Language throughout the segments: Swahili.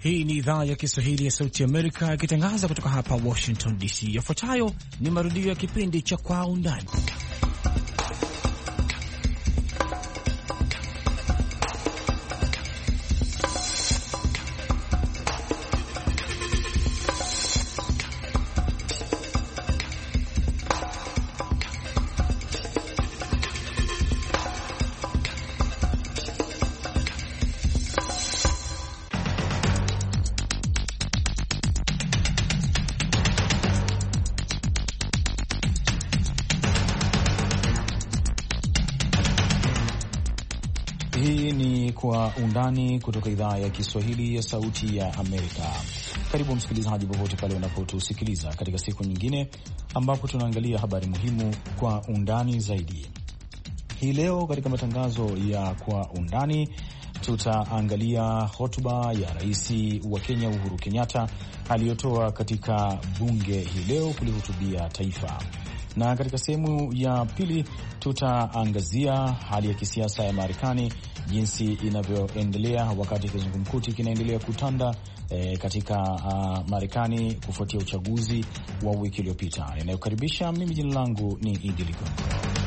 Hii ni idhaa ya Kiswahili ya Sauti Amerika ikitangaza kutoka hapa Washington DC. Yafuatayo ni marudio ya kipindi cha Kwa Undani. Hii ni Kwa Undani kutoka idhaa ya Kiswahili ya Sauti ya Amerika. Karibu msikilizaji, popote pale unapotusikiliza katika siku nyingine ambapo tunaangalia habari muhimu kwa undani zaidi. Hii leo katika matangazo ya Kwa Undani tutaangalia hotuba ya Rais wa Kenya Uhuru Kenyatta aliyotoa katika bunge hii leo kulihutubia taifa. Na katika sehemu ya pili tutaangazia hali ya kisiasa ya Marekani, jinsi inavyoendelea wakati kizungumkuti kinaendelea kutanda katika Marekani kufuatia uchaguzi wa wiki iliyopita. Ninayokaribisha mimi, jina langu ni Idi Ligongo.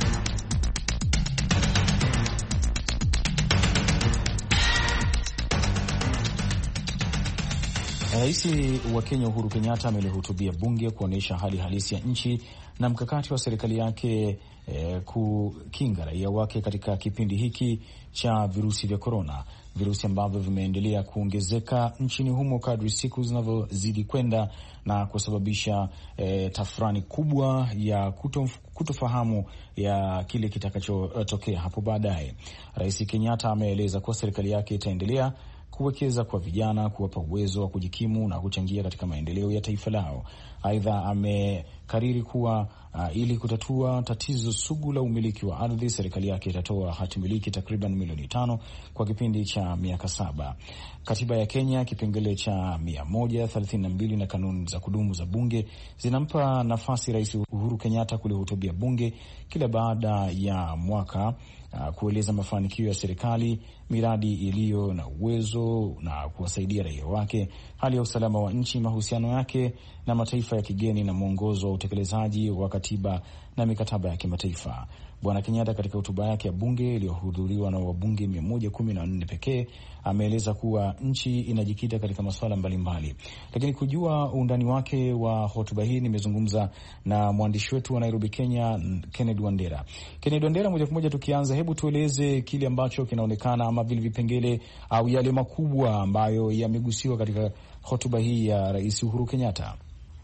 Rais wa Kenya Uhuru Kenyatta amelihutubia bunge kuonyesha hali halisi ya nchi na mkakati wa serikali yake kukinga raia wake katika kipindi hiki cha virusi vya korona, virusi ambavyo vimeendelea kuongezeka nchini humo kadri siku zinavyozidi kwenda na kusababisha tafrani kubwa ya kutofahamu ya kile kitakachotokea hapo baadaye. Rais Kenyatta ameeleza kuwa serikali yake itaendelea kuwekeza kwa vijana, kuwapa uwezo wa kujikimu na kuchangia katika maendeleo ya taifa lao. Aidha, amekariri kuwa ili kutatua tatizo sugu la umiliki wa ardhi, serikali yake itatoa hati miliki takriban milioni 5 kwa kipindi cha miaka 7. Katiba ya Kenya kipengele cha 132 na kanuni za kudumu za bunge zinampa nafasi Rais Uhuru Kenyatta kulihutubia bunge kila baada ya mwaka kueleza mafanikio ya serikali, miradi iliyo na uwezo na kuwasaidia raia wake, hali ya usalama wa nchi, mahusiano yake na mataifa ya kigeni na mwongozo wa utekelezaji wa katiba na mikataba ya kimataifa. Bwana Kenyatta katika hotuba yake ya bunge iliyohudhuriwa na wabunge 114 pekee ameeleza kuwa nchi inajikita katika masuala mbalimbali. Lakini kujua undani wake wa hotuba hii nimezungumza na mwandishi wetu wa Nairobi, Kenya, Kennedy Wandera. Kennedy Wandera, moja kwa moja tukianza, hebu tueleze kile ambacho kinaonekana ama vile vipengele au yale makubwa ambayo yamegusiwa katika hotuba hii ya Rais Uhuru Kenyatta.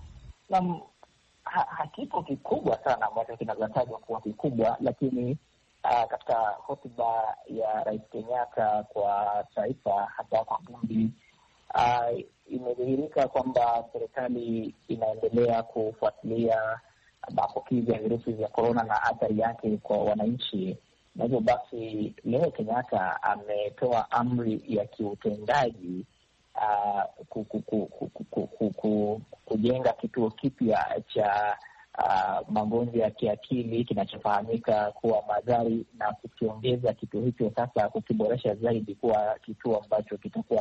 Hakipo kikubwa sana ambacho kinatajwa kuwa kikubwa, lakini katika hotuba ya Rais Kenyatta kwa taifa, hasa kwa bunge, imedhihirika kwamba serikali inaendelea kufuatilia maambukizi ya virusi vya korona na athari yake kwa wananchi, na hivyo basi leo Kenyatta ametoa amri ya kiutendaji kujenga kituo kipya cha magonjwa ya kiakili kinachofahamika kuwa Madhari, na kukiongeza kituo hicho sasa, kukiboresha zaidi kuwa kituo ambacho kitakuwa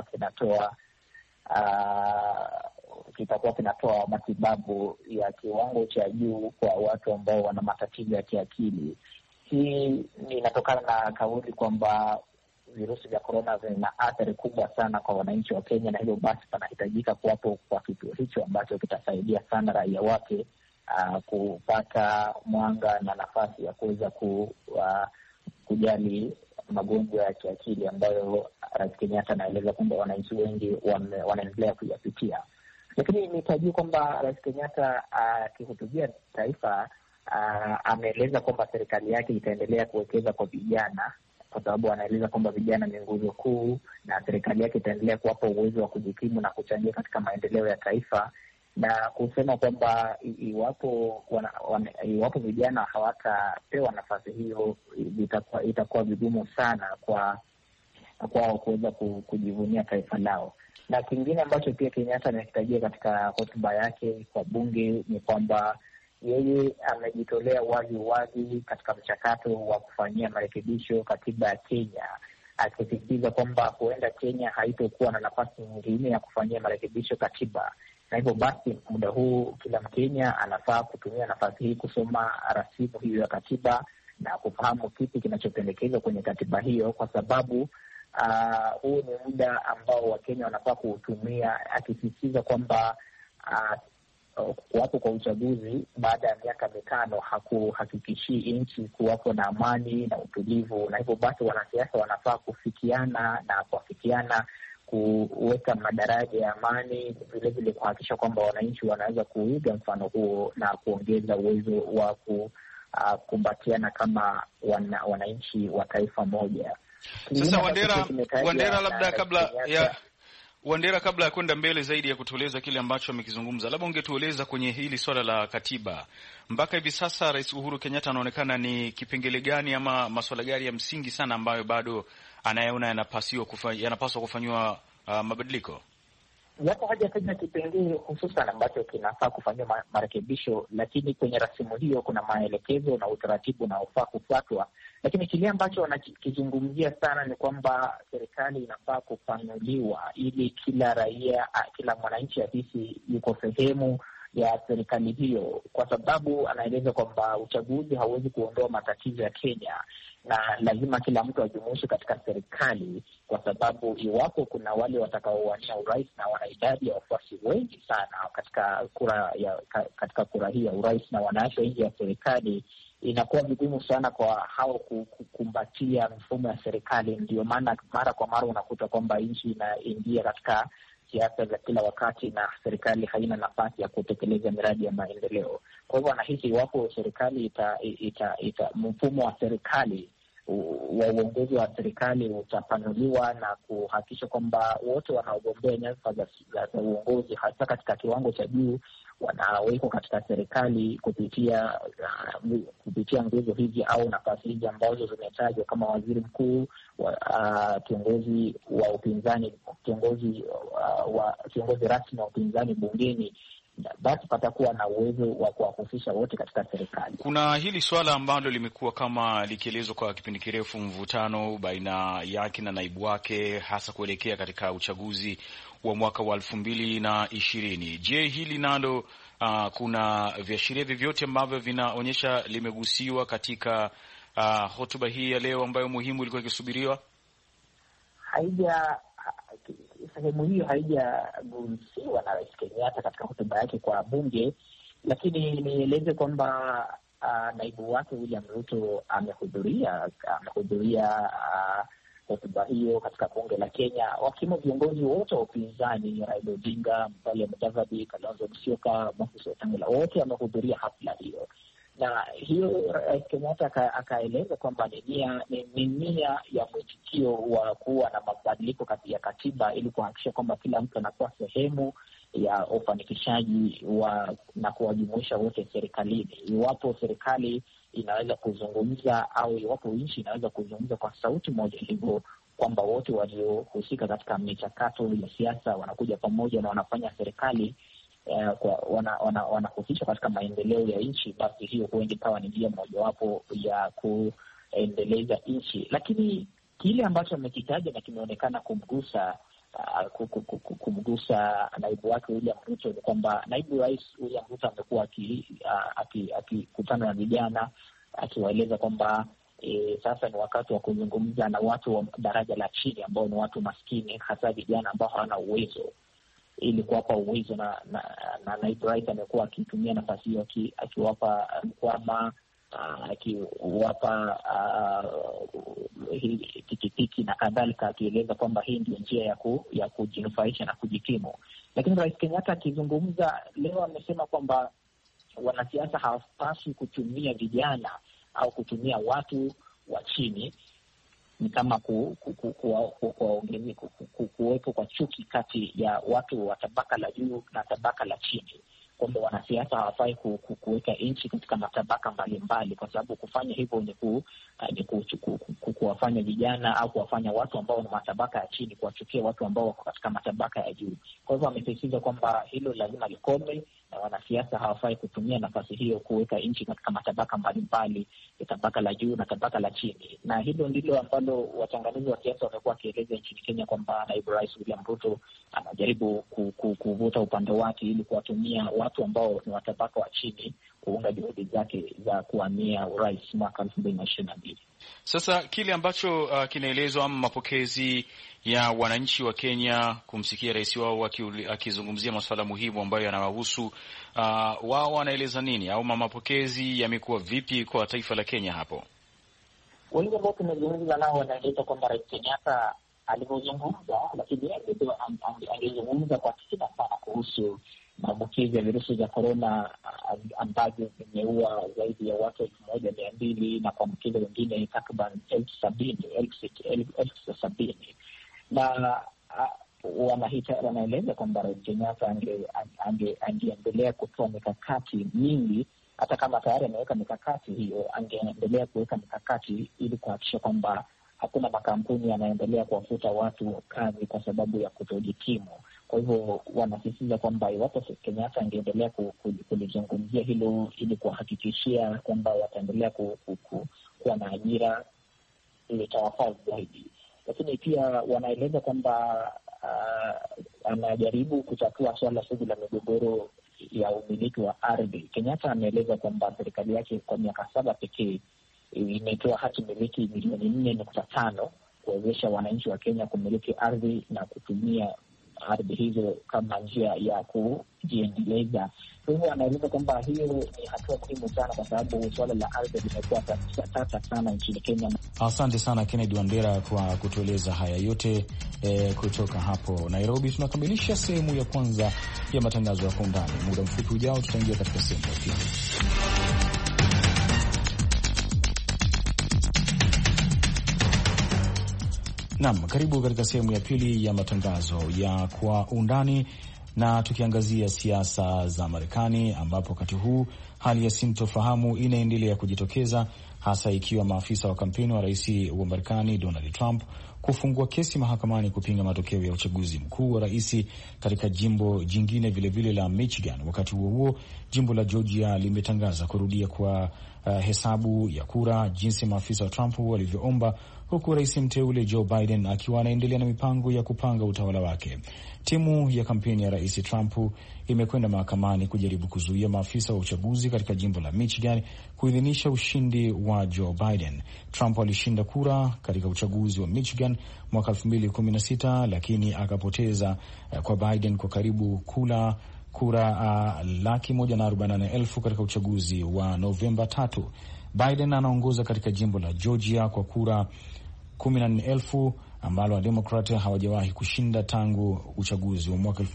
kinatoa matibabu ya kiwango cha juu kwa watu ambao wana matatizo ya kiakili. Hii inatokana na kauli kwamba virusi vya korona vina athari kubwa sana kwa wananchi wa Kenya, na hivyo basi panahitajika kuwapo kwa kituo hicho ambacho kitasaidia sana raia wake kupata mwanga na nafasi ya kuweza kujali magonjwa ya kiakili ambayo Rais Kenyatta anaeleza kwamba wananchi wengi wanaendelea kuyapitia. Lakini nitajua kwamba Rais Kenyatta akihutubia taifa ameeleza kwamba serikali yake itaendelea kuwekeza kwa vijana, kwa sababu anaeleza kwamba vijana ni nguzo kuu, na serikali yake itaendelea kuwapa uwezo wa kujikimu na kuchangia katika maendeleo ya taifa, na kusema kwamba iwapo vijana hawatapewa nafasi hiyo, itakuwa vigumu sana kwao kuweza kujivunia taifa lao. Na kingine ambacho pia Kenyatta amekitajia katika hotuba yake kwa bunge ni kwamba yeye amejitolea wazi katika mchakato wa kufanyia marekebisho katiba ya Kenya, akisisitiza kwamba huenda Kenya haitokuwa na nafasi nyingine ya kufanyia marekebisho katiba, na hivyo basi muda huu kila Mkenya anafaa kutumia nafasi hii kusoma rasimu hiyo ya katiba na kufahamu kipi kinachopendekezwa kwenye katiba hiyo, kwa sababu huu ni muda ambao Wakenya wanafaa kuutumia, akisisitiza kwamba kuwapo kwa uchaguzi baada ya miaka 5 hakuhakikishii nchi kuwapo na amani na utulivu, na hivyo basi wanasiasa wanafaa kufikiana na kuafikiana kuweka madaraja ya amani, vilevile kuhakikisha kwamba wananchi wanaweza kuiga mfano huo na kuongeza uwezo wa kukumbatiana kama wananchi wa taifa moja. Sasa Wandera, labda kabla ya kwenda mbele zaidi ya kutueleza kile ambacho amekizungumza, labda ungetueleza kwenye hili swala la katiba, mpaka hivi sasa Rais Uhuru Kenyatta anaonekana ni kipengele gani ama masuala gani ya msingi sana ambayo bado anayeona yanapaswa kufanyiwa mabadiliko? Yapo hajataja kipengele hususan ambacho kinafaa kufanyiwa marekebisho, lakini kwenye rasimu hiyo kuna maelekezo na utaratibu unaofaa kufuatwa. Lakini kile ambacho wanakizungumzia sana ni kwamba serikali inafaa kupanuliwa ili kila raia, kila mwananchi ahisi yuko sehemu ya serikali hiyo, kwa sababu anaeleza kwamba uchaguzi hauwezi kuondoa matatizo ya Kenya na lazima kila mtu ajumuishwe katika serikali, kwa sababu iwapo kuna wale watakaowania urais na wana idadi ya wafuasi wengi sana katika kura hii ya urais na wanaachwa nje ya serikali, inakuwa vigumu sana kwa hao kukumbatia mifumo ya serikali. Ndio maana mara kwa mara unakuta kwamba nchi inaingia katika siasa za kila wakati na serikali haina nafasi ya kutekeleza miradi ya maendeleo. Kwa hivyo anahisi iwapo serikali mfumo wa serikali wa uongozi wa serikali utapanuliwa na kuhakikisha kwamba wote wanaogombea nyadhifa za uongozi hasa katika kiwango cha juu wanawekwa katika serikali kupitia nguzo hizi au nafasi hizi ambazo zimetajwa kama waziri mkuu, kiongozi wa upinzani, kiongozi rasmi wa upinzani bungeni, basi patakuwa na uwezo wa kuwahusisha wote katika serikali. Kuna hili swala ambalo limekuwa kama likielezwa kwa kipindi kirefu, mvutano baina yake na naibu wake, hasa kuelekea katika uchaguzi wa mwaka wa 2020. Je, hili nalo kuna viashiria vyovyote ambavyo vinaonyesha limegusiwa katika hotuba hii ya leo ambayo muhimu ilikuwa ikisubiriwa? Sehemu hiyo haijagusiwa na Rais Kenyatta katika hotuba yake kwa bunge, lakini nieleze kwamba naibu wake William Ruto amehudhuria hotuba hiyo katika bunge la Kenya, wakiwemo viongozi wote wa upinzani, Raila Odinga, Musalia Mudavadi, Kalonzo Musyoka, Moses Wetangula, wote wamehudhuria hafla hiyo. Na hiyo Rais Kenyatta akaeleza kwamba ni nia ya mwitikio wa kuwa na mabadiliko ya katiba ili kuhakikisha kwamba kila mtu anakuwa sehemu ya ufanikishaji na kuwajumuisha wote serikalini. Iwapo serikali inaweza kuzungumza au iwapo nchi inaweza kuzungumza kwa sauti moja, hivyo kwamba wote waliohusika katika michakato ya siasa wanakuja pamoja na wanafanya serikali wanahusishwa katika maendeleo ya nchi, basi hiyo huenda ikawa ni njia mojawapo ya kuendeleza nchi. Lakini kile ambacho amekitaja na kimeonekana kumgusa naibu wake William Ruto ni kwamba naibu rais William Ruto amekuwa akikutana na vijana akiwaeleza kwamba sasa ni wakati wa kuzungumza na watu wa daraja la chini ambao ni watu maskini, hasa vijana ambao hawana uwezo, ili kuwapa uwezo na naibu rais amekuwa akitumia nafasi hiyo akiwapa mkwama, akiwapa pikipiki na kadhalika, akieleza kwamba hii ndio njia ya kujinufaisha na kujikimu. Lakini Rais Kenyatta akizungumza leo amesema kwamba wanasiasa hawapaswi kutumia vijana au kutumia watu wa chini ni kama kuwepo kwa chuki kati ya watu wa tabaka la juu na tabaka la chini, kwamba wanasiasa hawafai kuweka nchi katika matabaka mbalimbali, kwa sababu kufanya hivyo ni kuwafanya vijana au kuwafanya watu ambao ni matabaka ya chini kuwachukia watu ambao wako katika matabaka ya juu. Kwa hivyo amesisitiza kwamba hilo lazima likome na wanasiasa hawafai kutumia nafasi hiyo kuweka nchi katika matabaka mbalimbali, tabaka la juu na tabaka la chini. Na hilo ndilo ambalo wachanganuzi wa siasa wamekuwa wakieleza nchini Kenya, kwamba naibu rais William Ruto anajaribu kuvuta upande wake ili kuwatumia watu ambao ni watabaka wa chini kuunga juhudi zake za kuwania urais mwaka 2022. Sasa kile ambacho kinaelezwa ama mapokezi ya wananchi wa Kenya kumsikia rais wao akizungumzia masuala muhimu ambayo yanawahusu, wao wanaeleza nini, au mapokezi yamekuwa vipi kwa taifa la Kenya hapo? Wengi ambao tumezungumza nao wanaeleza kwamba Rais Kenyatta alivyozungumza, lakini angezungumza kwa kina sana kuhusu maambukizi ya virusi vya korona ambavyo vimeua zaidi ya watu 1,200 na kuambukiza wengine takriban 70,000. Na wanaeleza kwamba Rais Kenyatta angeendelea kutoa mikakati mingi, hata kama tayari ameweka mikakati hiyo, angeendelea kuweka mikakati ili kuhakikisha kwamba hakuna makampuni yanaendelea kuwafuta watu kazi kwa sababu ya kutojikimu. Kwa hivyo wanasisitiza kwamba iwapo Kenyatta angeendelea kulizungumzia hilo ili kuwahakikishia kwamba wataendelea kuwa na ajira, litawafaa zaidi. Lakini pia wanaeleza kwamba anajaribu kutatua swala sugu la migogoro ya umiliki wa ardhi. Kenyatta ameeleza kwamba serikali yake kwa miaka 7 pekee imetoa hati miliki milioni 4.5 kuwezesha wananchi wa Kenya kumiliki ardhi na kutumia ardhi hizo kama njia ya kujiendeleza. Kwa hivyo anaeleza kwamba hiyo ni hatua muhimu sana, kwa sababu suala la ardhi limekuwa tata sana nchini Kenya. Asante sana Kennedy Wandera kwa kutueleza haya yote kutoka hapo Nairobi. Tunakamilisha sehemu ya kwanza ya matangazo ya Kwa Undani. Muda mfupi ujao tutaingia katika sehemu ya pili. Naam, karibu katika sehemu ya pili ya matangazo ya Kwa Undani, na tukiangazia siasa za Marekani, ambapo wakati huu hali ya sintofahamu inaendelea kujitokeza, hasa ikiwa maafisa wa kampeni wa rais wa Marekani Donald Trump kufungua kesi mahakamani kupinga matokeo ya uchaguzi mkuu wa rais katika jimbo jingine vilevile la Michigan. Wakati huo huo, jimbo la Georgia limetangaza kurudia kwa hesabu ya kura jinsi maafisa wa Trump walivyoomba, huku rais mteule Joe Biden akiwa anaendelea na mipango ya kupanga utawala wake. Timu ya kampeni ya rais Trump imekwenda mahakamani kujaribu kuzuia maafisa wa uchaguzi katika jimbo la Michigan kuidhinisha ushindi wa Joe Biden. Trump alishinda kura katika uchaguzi wa Michigan mwaka 2016, lakini akapoteza kwa Biden kwa karibu kura 148,000 katika uchaguzi wa Novemba 3. Biden anaongoza katika jimbo la Georgia kwa kura 14,000 ambalo Wademokrati hawajawahi kushinda tangu uchaguzi wa mwaka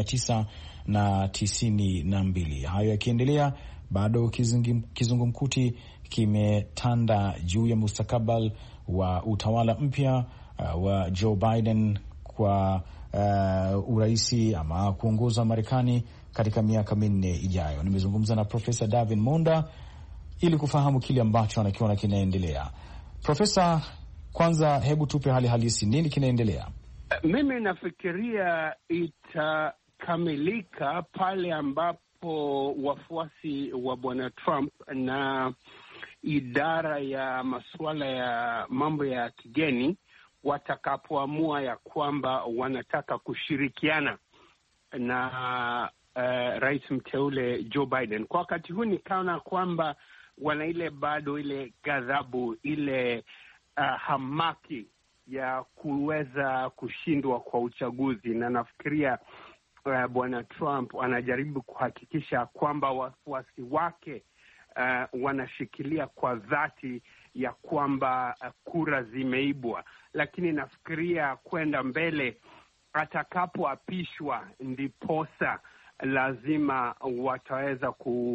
1992. Hayo yakiendelea, bado kizungumkuti kimetanda juu ya mustakabali wa utawala mpya wa Joe Biden kwa uraisi ama kuongoza Marekani katika miaka 4 ijayo. Nimezungumza na Profesa Davin Monda ili kufahamu kile ambacho anakiona kinaendelea. Profesa, kwanza hebu tupe hali halisi, nini kinaendelea? Mimi nafikiria itakamilika pale ambapo wafuasi wa bwana Trump na idara ya masuala ya mambo ya kigeni watakapoamua ya kwamba wanataka kushirikiana na rais mteule Joe Biden. Kwa wakati huu nikaona kwamba wana ile bado ile ghadhabu, ile hamaki ya kuweza kushindwa kwa uchaguzi, na nafikiria bwana Trump anajaribu kuhakikisha kwamba wafuasi wake wanashikilia kwa dhati ya kwamba kura zimeibwa. Lakini nafikiria kwenda mbele, atakapoapishwa ndiposa lazima wataweza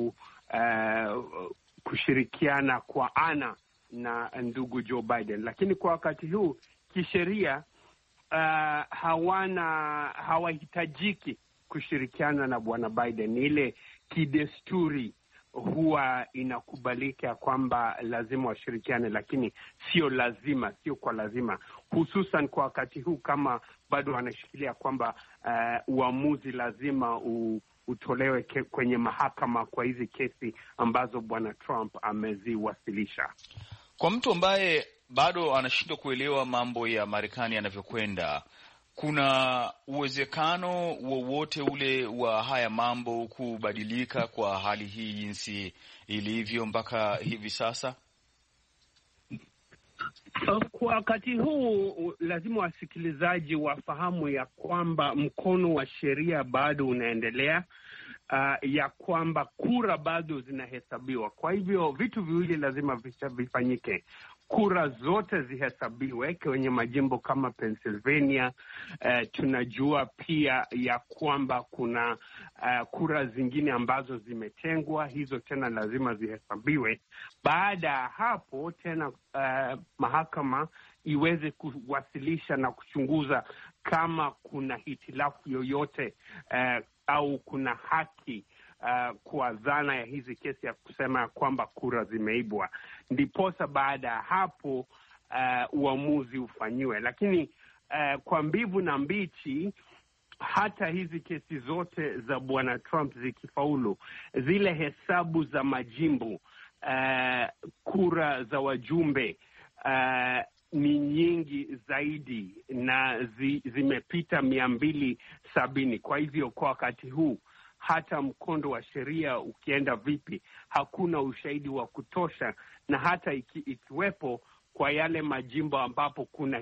kushirikiana kwa ana na ndugu Joe Biden. Lakini kwa wakati huu kisheria hawahitajiki kushirikiana na bwana Biden. Ile kidesturi huwa inakubalika kwamba lazima washirikiane, lakini sio kwa lazima, hususan kwa wakati huu kama bado wanashikilia kwamba uamuzi lazima utolewe kwenye mahakama kwa hizi kesi ambazo bwana Trump ameziwasilisha. Kwa mtu ambaye bado anashindwa kuelewa mambo ya Marekani yanavyokwenda, kuna uwezekano wowote ule wa haya mambo kubadilika kwa hali hii jinsi ilivyo mpaka hivi sasa? Kwa wakati huu lazima wasikilizaji wafahamu ya kwamba mkono wa sheria bado unaendelea, ya kwamba kura bado zinahesabiwa. Kwa hivyo vitu viwili lazima vifanyike. Kura zote zihesabiwe kwenye majimbo kama Pennsylvania. Tunajua pia ya kwamba kuna kura zingine ambazo zimetengwa, hizo tena lazima zihesabiwe. Baada ya hapo tena mahakama iweze kuwasilisha na kuchunguza kama kuna hitilafu yoyote au kuna haki kwa dhana ya hizi kesi ya kusema kwamba kura zimeibwa. Ndiposa baada ya hapo uamuzi ufanyiwe. Lakini kwa mbivu na mbichi, hata hizi kesi zote za bwana Trump zikifaulu, zile hesabu za majimbo, kura za wajumbe ni nyingi zaidi na zimepita 270. Kwa hivyo kwa wakati huu hata mkondo wa sheria ukienda vipi, hakuna ushahidi wa kutosha, na hata ikiwepo kwa yale majimbo ambapo kuna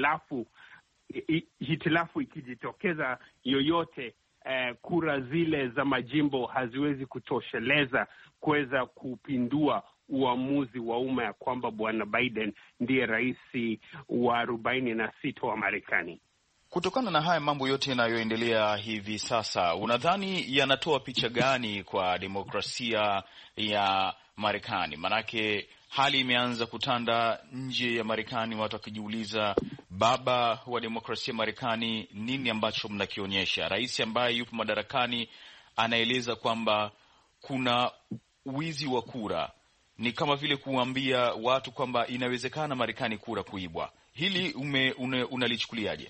hitilafu ikijitokeza yoyote, kura zile za majimbo haziwezi kutosheleza kuweza kupindua uamuzi wa umma ya kwamba bwana Biden ndiye rais wa 46 wa Marekani. Kutokana na haya mambo yote yanayoendelea hivi sasa, unadhani yanatoa picha gani kwa demokrasia ya Marekani? Manake hali imeanza kutanda nje ya Marekani, watu wakijiuliza, baba wa demokrasia Marekani, nini ambacho mnakionyesha? Rais ambaye yupo madarakani anaeleza kwamba kuna wizi wa kura. Ni kama vile kuambia watu kwamba inawezekana Marekani kura kuibwa. Hili unalichukuliaje?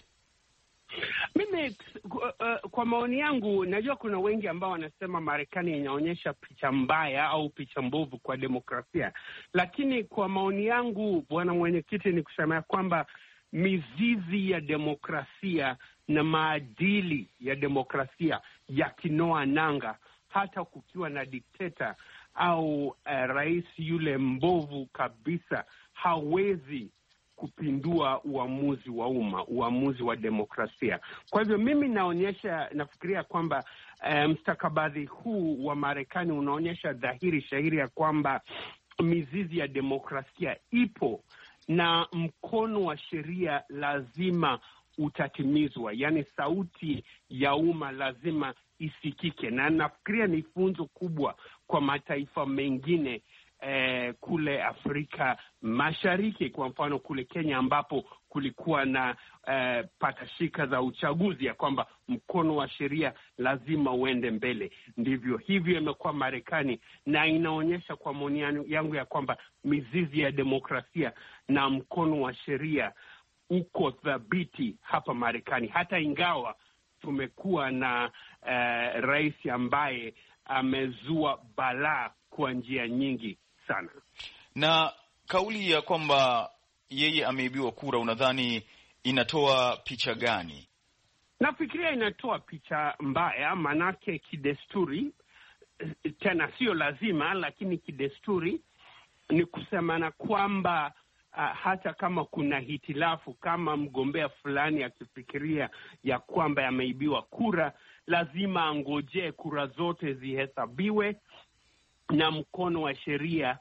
Mimi kwa maoni yangu, najua kuna wengi ambao wanasema Marekani inaonyesha picha mbaya au picha mbovu kwa demokrasia, lakini kwa maoni yangu, bwana mwenyekiti, ni kusema kwamba mizizi ya demokrasia na maadili ya demokrasia yakinoa nanga, hata kukiwa na dikteta au rais yule mbovu kabisa, hawezi kupindua uamuzi wa umma, uamuzi wa demokrasia. Kwa hivyo mimi nafikiria kwamba mstakabadhi huu wa Marekani unaonyesha dhahiri shahiri ya kwamba mizizi ya demokrasia ipo na mkono wa sheria lazima utatimizwa, yaani sauti ya umma lazima isikike, na nafikiria ni funzo kubwa kwa mataifa mengine kule Afrika Mashariki, kwa mfano kule Kenya ambapo kulikuwa na patashika za uchaguzi ya kwamba mkono wa sheria lazima uende mbele. Ndivyo hivyo imekuwa Marekani, na inaonyesha kwa maoni yangu ya kwamba mizizi ya demokrasia na mkono wa sheria uko thabiti hapa Marekani, hata ingawa tumekuwa na rais ambaye amezua balaa kwa njia nyingi sana. Na kauli ya kwamba yeye ameibiwa kura, unadhani inatoa picha gani? Nafikiria inatoa picha mbaya, manake kidesturi, tena sio lazima, lakini kidesturi ni kusemana kwamba hata kama kuna hitilafu, kama mgombea fulani akifikiria ya kwamba ameibiwa kura, lazima angojee kura zote zihesabiwe na mkono wa sheria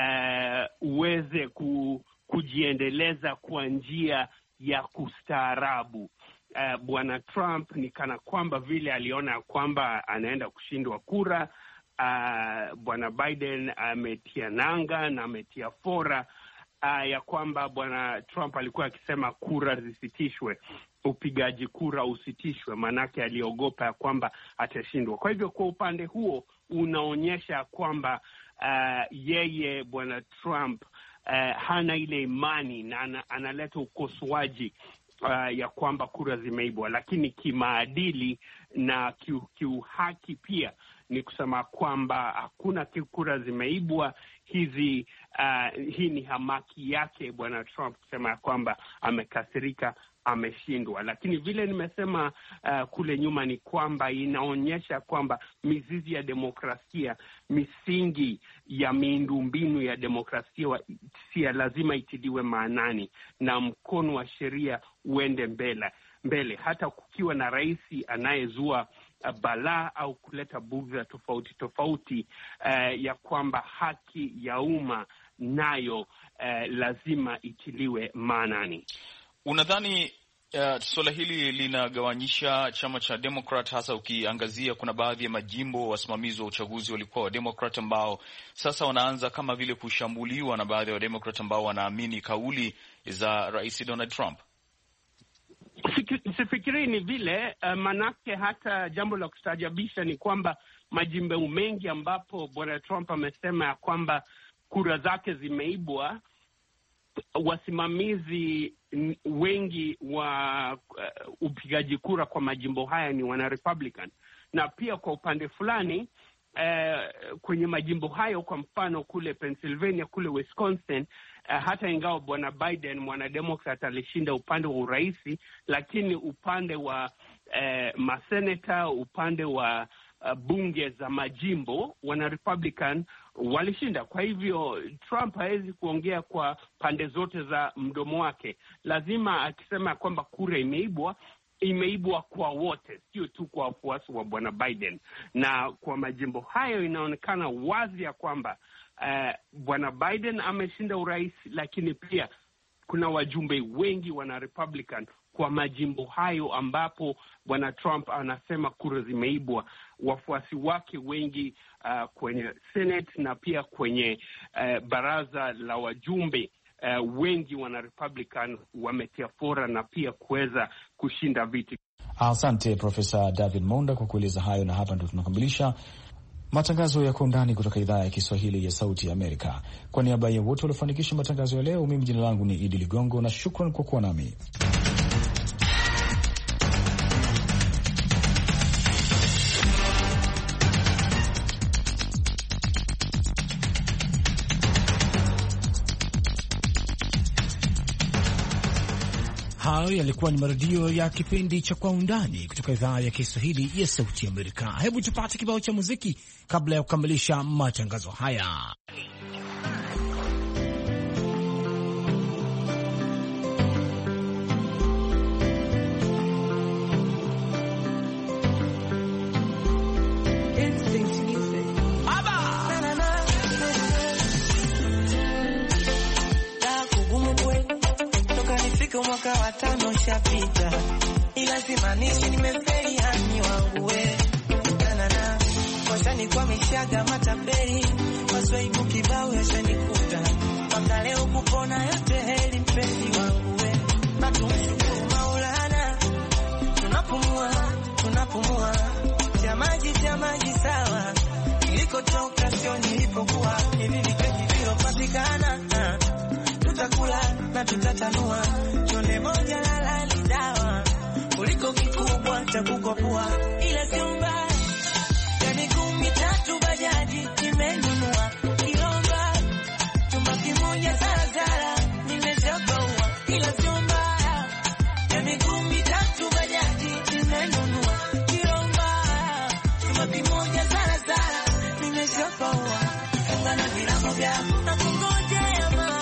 uweze kujiendeleza kwa njia ya kustaarabu. Bwana Trump ni kana kwamba vile aliona kwamba anaenda kushindwa kura. Bwana Biden ametia nanga na ametia fora ya kwamba bwana Trump alikuwa akisema kura zisitishwe, upigaji kura usitishwe, manake aliogopa ya kwamba atashindwa. Kwa hivyo kwa upande huo unaonyesha kwamba yeye bwana Trump hana ile imani na analeta ukosoaji ya kwamba kura zimeibwa, lakini kimaadili na kiuhaki pia ni kusema kwamba hakuna kura zimeibwa. Hii ni hamaki yake Bwana Trump kusema ya kwamba amekasirika, ameshindwa. Lakini vile nimesema kule nyuma ni kwamba inaonyesha kwamba mizizi ya demokrasia, misingi ya miundombinu ya demokrasia lazima itiliwe maanani na mkono wa sheria uende mbele. Hata kukiwa na rais anayezua balaa au kuleta bugdha tofauti, ya kwamba haki ya umma nayo lazima itiliwe maanani. Unadhani suala hili linagawanyisha chama cha Democrat, hasa ukiangazia kuna baadhi ya majimbo wasimamizi wa uchaguzi walikuwa wa Democrat ambao sasa wanaanza kama vile kushambuliwa na baadhi ya wa Democrat ambao wanaamini kauli za Rais Donald Trump? Sifikiri ni vile, manake hata jambo la kustaajabisha ni kwamba majimbo mengi ambapo Bwana Trump amesema ya kwamba kura zake zimeibwa, wasimamizi wengi wa upigaji kura kwa majimbo haya ni wana Republican. Na pia kwa upande fulani kwenye majimbo hayo, kwa mfano kule Pennsylvania, kule Wisconsin, hata ingawa Bwana Biden mwanademokrat alishinda upande wa uraisi, lakini upande wa maseneta, upande wa bunge za majimbo, wana Republican walishinda. Kwa hivyo Trump hawezi kuongea kwa pande zote za mdomo wake. Lazima akisema kwamba kura imeibwa kwa wote, sio tu kwa wafuasi wa Bwana Biden. Na kwa majimbo hayo inaonekana wazi ya kwamba Bwana Biden ameshinda urais, lakini pia kuna wajumbe wengi wana Republican kwa majimbo hayo ambapo Bwana Trump anasema kura zimeibwa. Wafuasi wake wengi kwenye Senate na pia kwenye baraza la wajumbe wengi wana Republican wametia fora na pia kuweza kushinda viti. Asante Profesa David Monda kwa kueleza hayo, na hapa ndo tunakamilisha matangazo ya Kwa Undani kutoka idhaa ya Kiswahili ya Sauti ya Amerika. Kwa niaba ya wote waliofanikisha matangazo ya leo, mimi jina langu ni Idi Ligongo na shukran kwa kuwa nami. Hayo yalikuwa ni marudio ya kipindi cha Kwa Undani kutoka idhaa ya Kiswahili ya Sauti ya Amerika. Hebu tupate kibao cha muziki kabla ya kukamilisha matangazo haya. Mwaka wa 5 shapita, ila simanishi nimefeli hani wangu we. Nanana, washani kwa mishaga matapeli, maswaibu kibao yashanikuta, mpaka leo kupona yote heli mpenzi wangu we. Na tumshukuru Maulana, tunapumua, chamaji sawa, nilikotoka sio nilipokuwa, hivi vipenzi vilopatikana, tutakula na tutatanua, chone moja lala ni dawa, kuliko kikubwa cha kukopua, ila sio mbaya, ya miguu mitatu bajaji nimenunua, kilomba chumba kimoja zarazara nimejabaua, ila sio mbaya, ya miguu mitatu bajaji nimenunua, kilomba chumba kimoja zarazara nimejabaua, ungana vilago vyako na kungojea mama.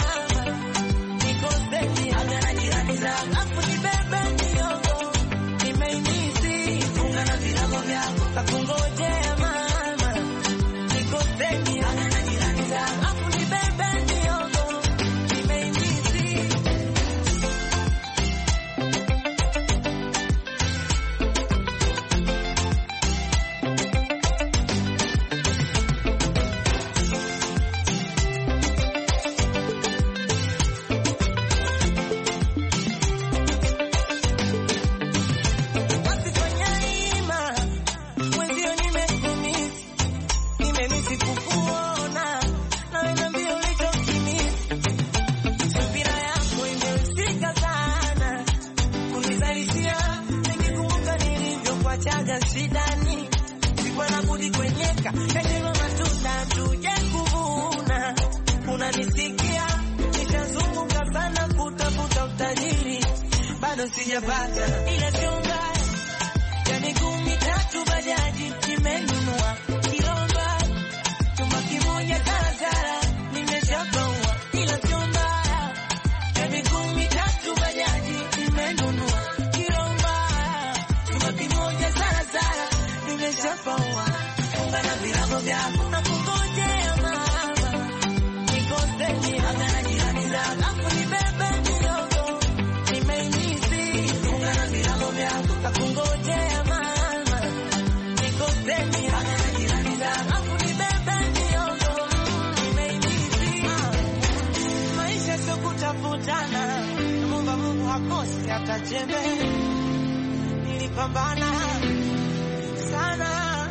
ya shidani, sikuwa na budi kwenyeka, kajema matuta tuje kuvuna. Unanisikia, nitazunguka sana kutafuta utajiri, bado sijapata, ila sio mbaya. Ya miguu mitatu bajaji nimenunua, Kiromba chumba kimoja Tazara nimeshapaua, ila sio mbaya. Ya miguu mitatu bajaji nimenunua, Kiromba chumba kimoja Tazara nimeshapaua. Funga na virago vyako na kungojea mama, nikoseni hata na jirani zako kunibeba kidogo, nimeimisi. Funga na virago vyako na kungojea mama, nikoseni hata na jirani zako kunibeba kidogo, nimeimisi. Maisha sio kutafutana, Mungu hakosi hata chembe. Nilipambana sana,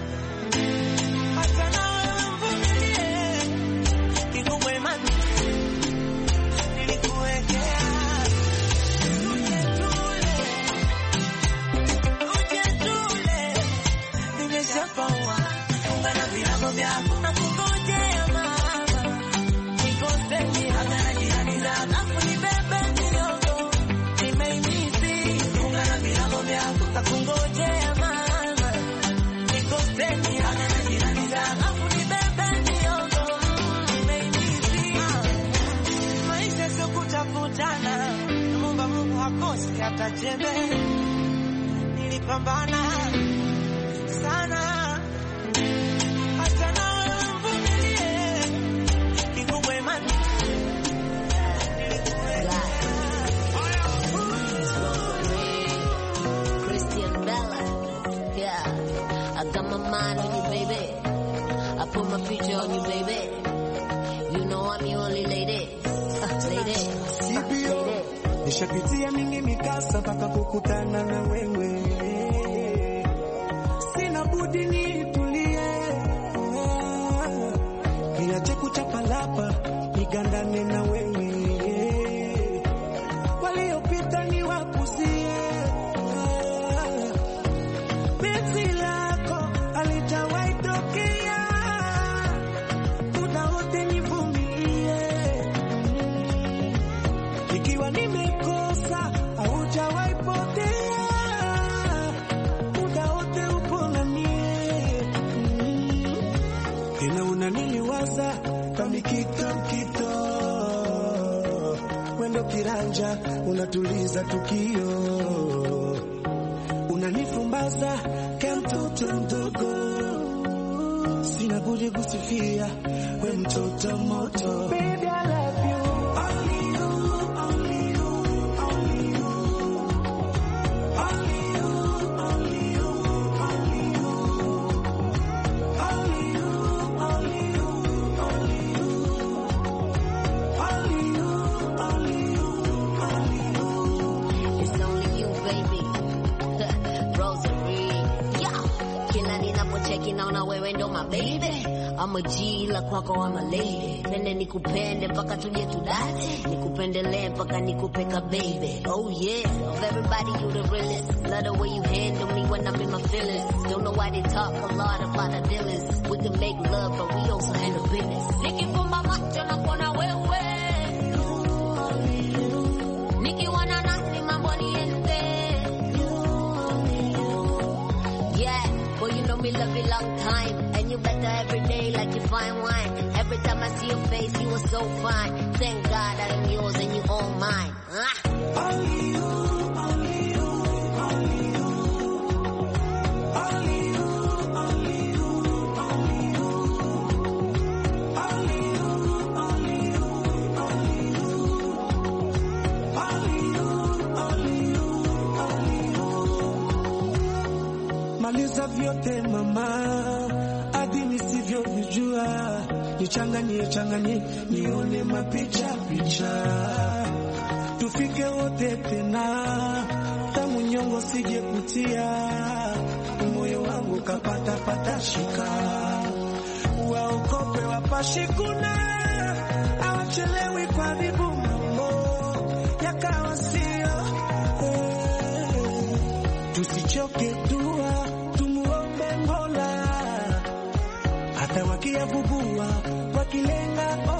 hata na wewe mvumilie, kikubwa imani nilikuwekea. Uje tule, nimeshapaua. Funga na virago vyako na kungojea mama, nikoseni hata na jirani zako kunibeba kidogo, nimeimisi. Funga na virago vyako na kungojea mama, nikoseni hata na jirani zako kunibeba kidogo, nimeimisi. Maisha sio kutafutana, Mungu hakosi hata chembe. Nilipambana sana, hata na wewe mvumilie, kikubwa imani Christian Bella, yeah. I got my mind on you, baby. I put my picture on you, baby. You know I'm the only lady. Lady. Nishapitia mingi mikasa mpaka kukutana na wewe, sina budi nitulie, niache kuchapalapa nigandane na wewe, waliopita ni wapuzie, penzi lako alitawahi tokea, muda wote nivumilie, ikiwa nimekosa haujawahi potea, muda wote upo na mie, tena unaniliwaza kama kito, wendo kiranja unatuliza tukio, unanifumbaza kama mtoto mdogo, sina budi kusifia we mtoto moto. Baby, I love you. Naona wewe ndo my baby, I'm a G la kwako I'm a lady, pende nikupende mpaka tuje tudate, nikupendele mpaka nikupeka baby. Oh yeah, of everybody you the realest, love the way you handle me when I'm in my feelings. Don't know why they talk a lot about the dealings, we can make love but we also handle business. Nikifumba macho na kuona wewe, nikiwana nasi mambo niende. Yeah, well you know me love you long time, and you better every day like you fine wine. Every time I see your face, you are so fine. Thank God that I'm yours and you all mine. Only you, only you, only you, only you, only you, only you, only you, only you, only you, only you, only you. Maliza vyote mama, hadi nisivyovijua, nichanganye nione mapicha tufike wote tena, tamu nyongo sije kutia, moyo wangu kapata shika, waokope wapashikuna, awachelewi kwa vibu mambo yakawa sio, tusichoke dua, wanabubua wakilenga